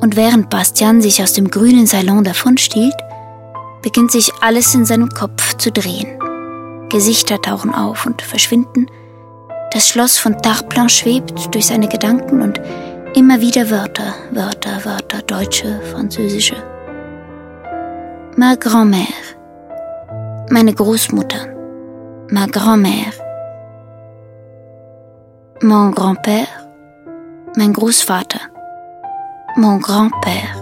Und während Bastian sich aus dem grünen Salon davonstiehlt, beginnt sich alles in seinem Kopf zu drehen. Gesichter tauchen auf und verschwinden. Das Schloss von Tarplan schwebt durch seine Gedanken und immer wieder Wörter, deutsche, französische. Ma grand-mère, meine Großmutter. Ma grand-mère. Mon grand-père, mein Großvater. Mon grand-père.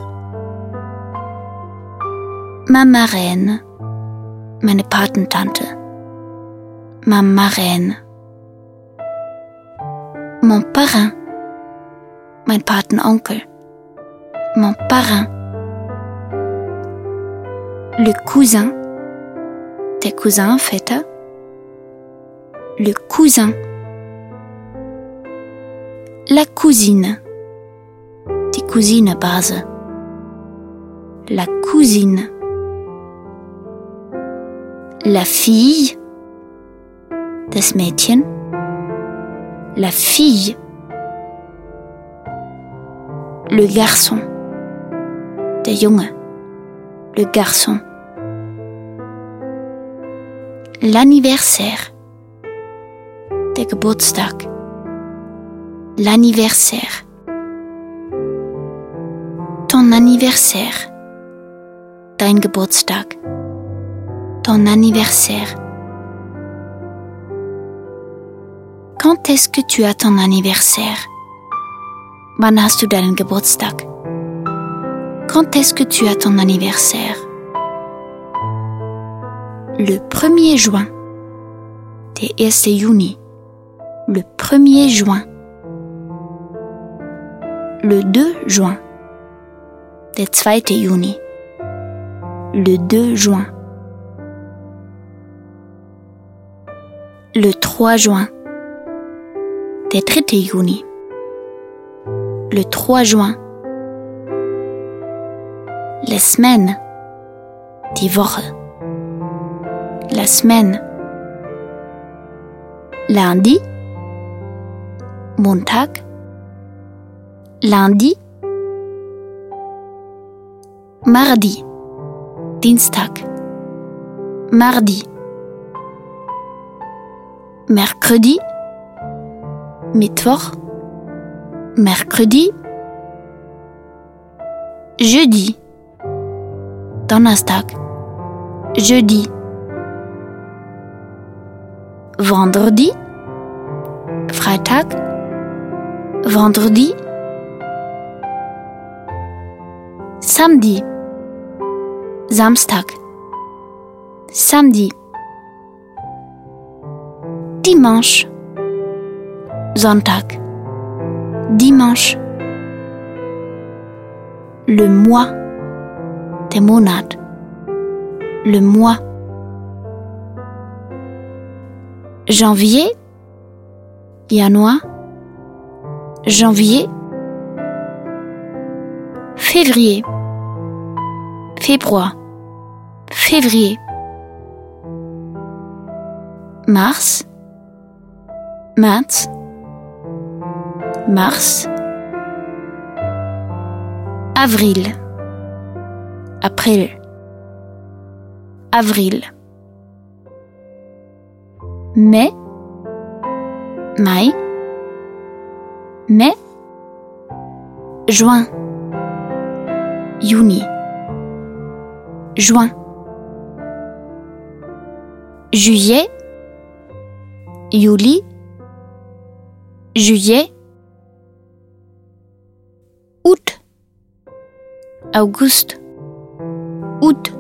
Ma marraine, meine Patentante. Ma marraine. Mon parrain, mein Patenonkel. Mon parrain. Le cousin, der Cousin, Vetter. Le cousin. La cousine, die Cousine, Base. La cousine. La fille, das Mädchen. La fille. Le garçon, der Junge. Le garçon. L'anniversaire, der Geburtstag. L'anniversaire. Ton anniversaire, dein Geburtstag. Ton anniversaire. Quand est-ce que tu as ton anniversaire? Wann hast du deinen Geburtstag? Quand est-ce que tu as ton anniversaire? Le 1er juin, der 1. Juni. Le 1er juin. Le 2 juin, der 2. Juni. Le 2 juin. Le 3 juin, der 3. Juni. Le 3 juin. La semaine, die Woche. La semaine. Lundi, Montag. Lundi. Mardi, Dienstag. Mardi. Mercredi, Mittwoch. Mercredi. Jeudi, Donnerstag. Jeudi. Vendredi, Freitag. Vendredi. Samedi, Samstag. Samedi. Dimanche, Sonntag. Dimanche. Le mois, der Monat. Le mois. Janvier, Januar. Janvier. Février, Februar. Février. Mars, März. Mars. Avril. April. Avril. Mai. Mai. Mai. Juin. Juni. Juin. Juillet. Juli. Juillet. Août. August. Août.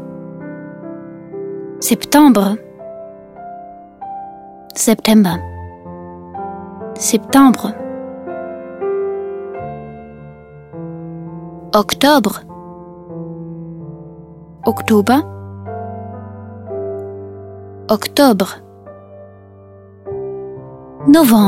Septembre. September. Septembre. Octobre. Oktober. Octobre. Novembre.